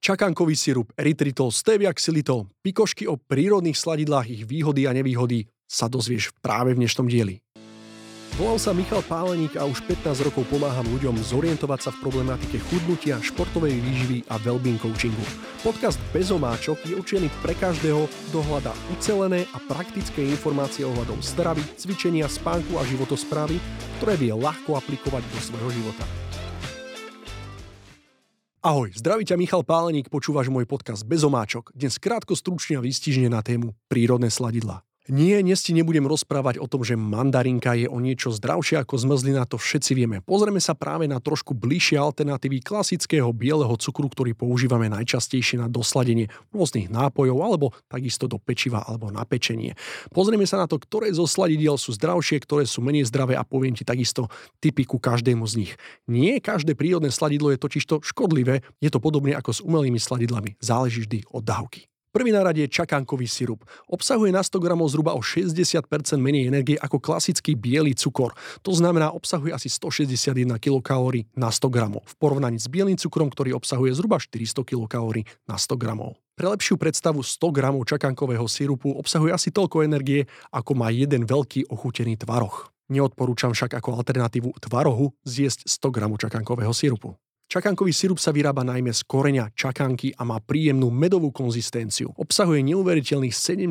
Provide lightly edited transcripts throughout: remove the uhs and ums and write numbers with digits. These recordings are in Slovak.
Čakankový sirup, erytritol, stevia, xylitol, pikošky o prírodných sladidlách, ich výhody a nevýhody sa dozvieš práve v dnešnom dieli. Volám sa Michal Páleník a už 15 rokov pomáham ľuďom zorientovať sa v problematike chudnutia, športovej výživy a wellbeing coachingu. Podcast Bez omáčok je určený pre každého, kto hľadá ucelené a praktické informácie ohľadom stravy, cvičenia, spánku a životosprávy, ktoré vie ľahko aplikovať do svojho života. Ahoj, zdraví ťa Michal Páleník, počúvaš môj podcast Bez omáčok. Dnes krátko, stručne a výstižne na tému prírodné sladidlá. Nie, dnes ti nebudem rozprávať o tom, že mandarinka je o niečo zdravšia ako zmrzlina, to všetci vieme. Pozrieme sa práve na trošku bližšie alternatívy klasického bieleho cukru, ktorý používame najčastejšie na dosladenie rôznych nápojov alebo takisto do pečiva alebo na pečenie. Pozrieme sa na to, ktoré zo sladidiel sú zdravšie, ktoré sú menej zdravé a poviem ti takisto tipy ku každému z nich. Nie každé prírodné sladidlo je totižto škodlivé, je to podobne ako s umelými sladidlami, záleží vždy od dávky. Prvý na rade je čakankový sirup. Obsahuje na 100 gramov zhruba o 60% menej energie ako klasický biely cukor. To znamená, obsahuje asi 161 kilokalórií na 100 gramov. V porovnaní s bielým cukrom, ktorý obsahuje zhruba 400 kilokalórií na 100 gramov. Pre lepšiu predstavu 100 gramov čakankového sirupu obsahuje asi toľko energie, ako má jeden veľký ochutený tvaroh. Neodporúčam však ako alternatívu tvarohu zjesť 100 gramov čakankového sirupu. Čakankový sirup sa vyrába najmä z koreňa čakanky a má príjemnú medovú konzistenciu. Obsahuje neuveriteľných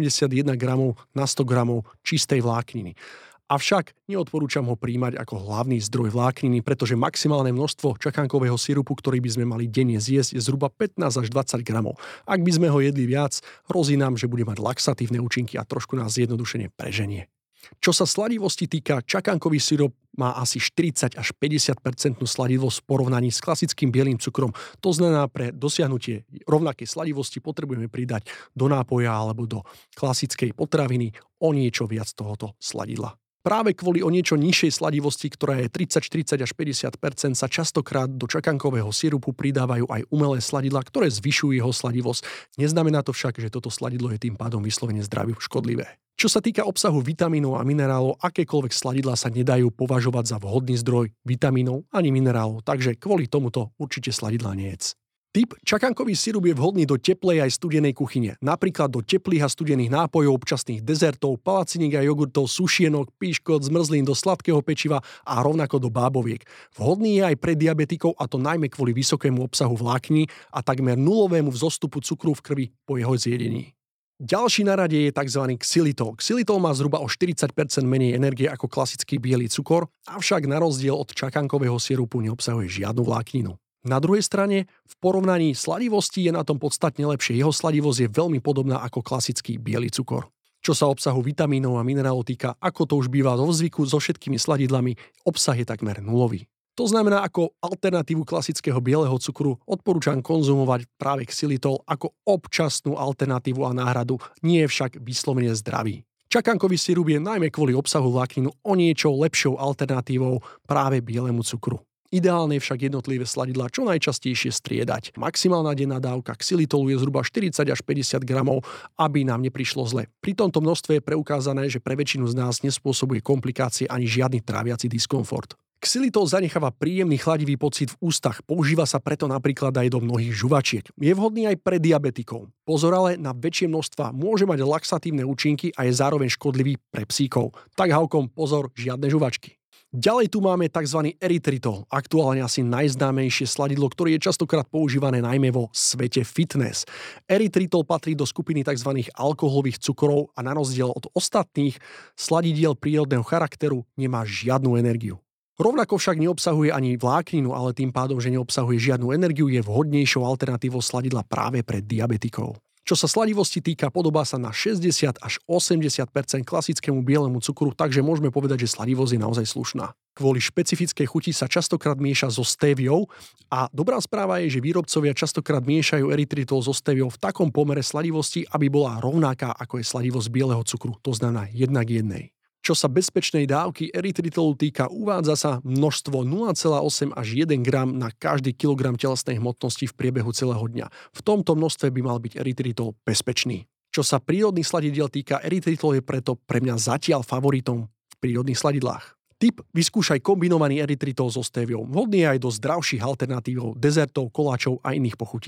71 gramov na 100 gramov čistej vlákniny. Avšak neodporúčam ho príjmať ako hlavný zdroj vlákniny, pretože maximálne množstvo čakankového sirupu, ktorý by sme mali denne zjesť, je zhruba 15 až 20 gramov. Ak by sme ho jedli viac, hrozí nám, že bude mať laxatívne účinky a trošku nás zjednodušene preženie. Čo sa sladivosti týka, čakankový sirup má asi 40 až 50% sladivosť v porovnaní s klasickým bielým cukrom. To znamená, pre dosiahnutie rovnakej sladivosti potrebujeme pridať do nápoja alebo do klasickej potraviny o niečo viac tohoto sladidla. Práve kvôli o niečo nižšej sladivosti, ktorá je 30, 40 až 50%, sa častokrát do čakankového sirupu pridávajú aj umelé sladidlá, ktoré zvyšujú jeho sladivosť. Neznamená to však, že toto sladidlo je tým pádom vyslovene zdraviu škodlivé. Čo sa týka obsahu vitamínov a minerálov, akékoľvek sladidlá sa nedajú považovať za vhodný zdroj vitamínov ani minerálov, takže kvôli tomuto určite sladidlá nejedz. Typ čakankový sirup je vhodný do teplej aj studenej kuchyne, napríklad do teplých a studených nápojov, občasných dezertov, palaciniek a jogurtov, sušienok, píškot, zmrzlín, do sladkého pečiva a rovnako do báboviek. Vhodný je aj pre diabetikov, a to najmä kvôli vysokému obsahu vlákní a takmer nulovému vzostupu cukru v krvi po jeho zjedení. Ďalší na rade je tzv. Xylitol. Xylitol má zhruba o 40% menej energie ako klasický biely cukor, avšak na rozdiel od čakankového sirupu neobsahuje žiadnu vlákninu. Na druhej strane, v porovnaní sladivosti je na tom podstatne lepšie. Jeho sladivosť je veľmi podobná ako klasický biely cukor. Čo sa obsahu vitamínov a minerálov týka, ako to už býva vo zvyku so všetkými sladidlami, obsah je takmer nulový. To znamená, ako alternatívu klasického bieleho cukru odporúčam konzumovať práve xylitol ako občasnú alternatívu a náhradu, nie je však vyslovene zdravý. Čakankový sirup je najmä kvôli obsahu vlákninu o niečo lepšou alternatívou práve bielemu cukru. Ideálne je však jednotlivé sladidlá čo najčastejšie striedať. Maximálna denná dávka xylitolu je zhruba 40 až 50 gramov, aby nám neprišlo zle. Pri tomto množstve je preukázané, že pre väčšinu z nás nespôsobuje komplikácie ani žiadny tráviaci diskomfort. Xylitol zanecháva príjemný chladivý pocit v ústach, používa sa preto napríklad aj do mnohých žuvačiek. Je vhodný aj pre diabetikov. Pozor, ale na väčšie množstva môže mať laxatívne účinky a je zároveň škodlivý pre psíkov. Tak haukom pozor, žiadne žuvačky. Ďalej tu máme tzv. Erytritol, aktuálne asi najznámejšie sladidlo, ktoré je častokrát používané najmä vo svete fitness. Erytritol patrí do skupiny tzv. Alkoholových cukrov a na rozdiel od ostatných sladidiel prírodného charakteru nemá žiadnu energiu. Rovnako však neobsahuje ani vlákninu, ale tým pádom, že neobsahuje žiadnu energiu, je vhodnejšou alternatívou sladidla práve pre diabetikov. Čo sa sladivosti týka, podobá sa na 60 až 80% klasickému bielemu cukru, takže môžeme povedať, že sladivosť je naozaj slušná. Kvôli špecifickej chuti sa častokrát mieša so steviou a dobrá správa je, že výrobcovia častokrát miešajú erytritol so steviou v takom pomere sladivosti, aby bola rovnaká ako je sladivosť bieleho cukru, to znamená 1 k 1. Čo sa bezpečnej dávky erytritolu týka, uvádza sa množstvo 0,8 až 1 gram na každý kilogram telesnej hmotnosti v priebehu celého dňa. V tomto množstve by mal byť erytritol bezpečný. Čo sa prírodných sladidiel týka, erytritol je preto pre mňa zatiaľ favoritom v prírodných sladidlách. Tip: vyskúšaj kombinovaný erytritol so steviou. Vhodný je aj do zdravších alternatívov, dezertov, koláčov a iných pochutín.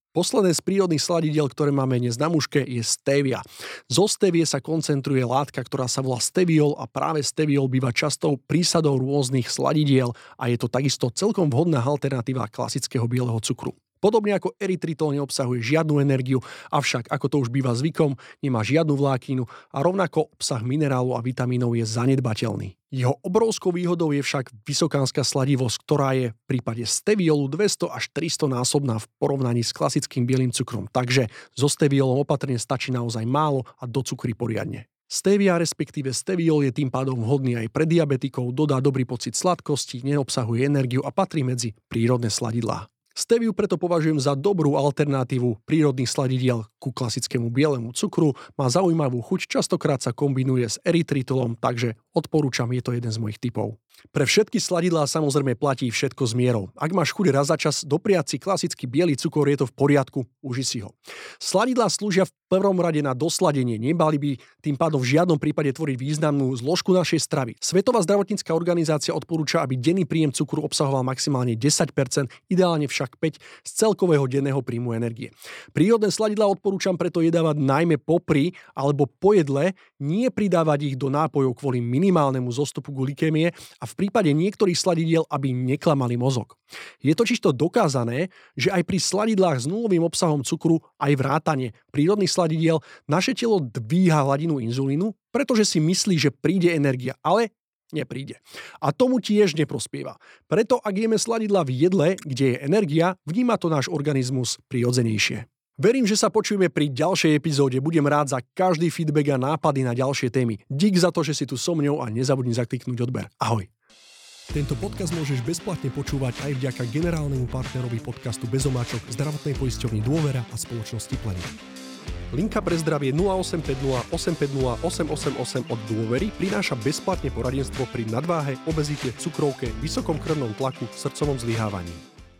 Posledné z prírodných sladidiel, ktoré máme dnes na muške, je stevia. Zo stevie sa koncentruje látka, ktorá sa volá steviol a práve steviol býva častou prísadou rôznych sladidiel a je to takisto celkom vhodná alternatíva klasického bieleho cukru. Podobne ako erytritol neobsahuje žiadnu energiu, avšak ako to už býva zvykom, nemá žiadnu vlákninu a rovnako obsah minerálov a vitamínov je zanedbateľný. Jeho obrovskou výhodou je však vysokánska sladivosť, ktorá je v prípade steviolu 200 až 300 násobná v porovnaní s klasickým bielým cukrom, takže so steviolom opatrne stačí naozaj málo a docukri poriadne. Stevia, respektíve steviol, je tým pádom vhodný aj pre diabetikov, dodá dobrý pocit sladkosti, neobsahuje energiu a patrí medzi prírodné sladidlá. Steviu preto považujem za dobrú alternatívu prírodných sladidiel ku klasickému bielemu cukru, má zaujímavú chuť, častokrát sa kombinuje s erytritolom, takže odporúčam, je to jeden z mojich tipov. Pre všetky sladidlá samozrejme platí všetko s mierou. Ak máš chuť raz za čas dopriať si klasický biely cukor, je to v poriadku, uži si ho. Sladidlá slúžia v prvom rade na dosladenie, nemali by tým pádom v žiadnom prípade tvoriť významnú zložku našej stravy. Svetová zdravotnícka organizácia odporúča, aby denný príjem cukru obsahoval maximálne 10%, ideálne však 5% z celkového denného príjmu energie. Prírodné sladidlá odporúčam preto jedávať najmä popri alebo po jedle, nie pridávať ich do nápojov kvôli minimálnemu zostupu glykémie a v prípade niektorých sladidiel, aby neklamali mozog. Je totižto dokázané, že aj pri sladidlách s nulovým obsahom cukru aj vrátane prírodných sladidiel naše telo dvíha hladinu inzulínu, pretože si myslí, že príde energia, ale nepríde. A tomu tiež neprospieva. Preto ak jeme sladidlá v jedle, kde je energia, vníma to náš organizmus prirodzenejšie. Verím, že sa počujeme pri ďalšej epizóde. Budem rád za každý feedback a nápady na ďalšie témy. Dík za to, že si tu so mňou a nezabudni zakliknúť odber. Ahoj. Tento podcast môžeš bezplatne počúvať aj vďaka generálnemu partnerovi podcastu Bezomáčok, zdravotnej poisťovni Dôvera a spoločnosti Planet. Linka pre zdravie 0850 850 888 od Dôvery prináša bezplatne poradenstvo pri nadváhe, obezite, cukrovke, vysokom krvnom tlaku, srdcovom zlyhávaní.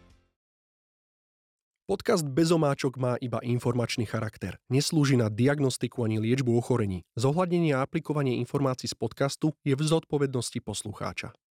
Podcast Bezomáčok má iba informačný charakter. Neslúži na diagnostiku ani liečbu ochorení. Zohľadnenie a aplikovanie informácií z podcastu je v zodpovednosti poslucháča.